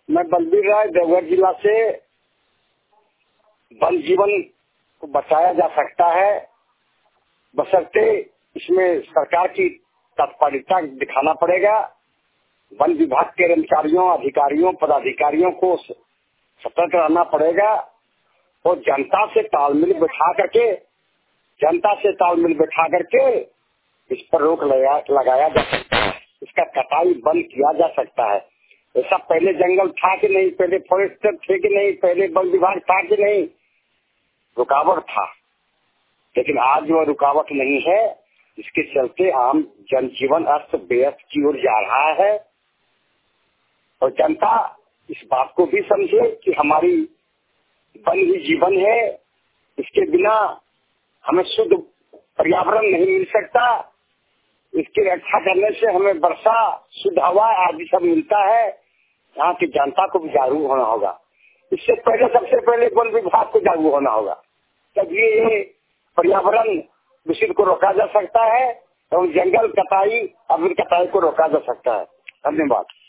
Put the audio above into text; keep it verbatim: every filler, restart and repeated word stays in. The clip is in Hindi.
मैं बलबीर राय देवघर जिला से। वन जीवन को बचाया जा सकता है, बशर्ते इसमें सरकार की तत्परता दिखाना पड़ेगा। वन विभाग के कर्मचारियों, अधिकारियों, पदाधिकारियों को सतर्क रहना पड़ेगा और जनता से तालमेल बैठा करके जनता से तालमेल बैठा करके इस पर रोक लगा, लगाया जा सकता है। इसका कटाई बंद किया जा सकता है। ऐसा पहले जंगल था कि नहीं, पहले फॉरेस्टर थे कि नहीं, पहले वन विभाग था कि नहीं, रुकावट था, लेकिन आज वह रुकावट नहीं है। इसके चलते आम जनजीवन अस्त व्यस्त की ओर जा रहा है और जनता इस बात को भी समझे कि हमारी वन ही जीवन है। इसके बिना हमें शुद्ध पर्यावरण नहीं मिल सकता। इसकी रक्षा करने से हमें वर्षा, शुद्ध हवा आदि सब मिलता है। यहाँ की जनता को भी जागरूक होना होगा। इससे पहले सबसे पहले वन विभाग को जागरूक होना होगा, तभी ये पर्यावरण दूषित को रोका जा सकता है और जंगल कटाई, अवैध कटाई को रोका जा सकता है। धन्यवाद।